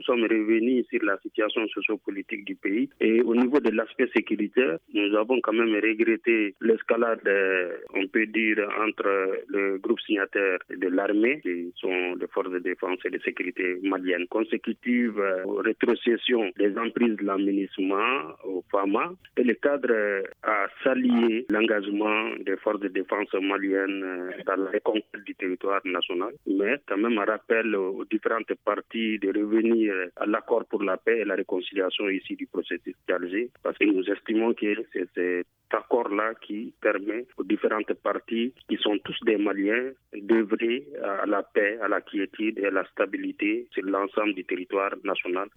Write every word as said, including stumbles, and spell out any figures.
nous sommes revenus sur la situation sociopolitique du pays. Et au niveau de l'aspect sécuritaire, nous avons quand même regretté l'escalade, on peut dire, entre le groupe signataire de l'armée, qui sont les forces de défense et de sécurité maliennes, consécutive aux rétrocessions des emprises de l'aménagement au F A M A. Et le cadre a salué l'engagement des forces de défense maliennes dans la reconquête du territoire national, mais quand même un rappel aux différentes parties de revenir à l'accord pour la paix et la réconciliation ici du processus d'Alger, parce que nous estimons que c'est cet accord-là qui permet aux différentes parties, qui sont tous des Maliens, d'œuvrer à la paix, à la quiétude et à la stabilité sur l'ensemble du territoire national.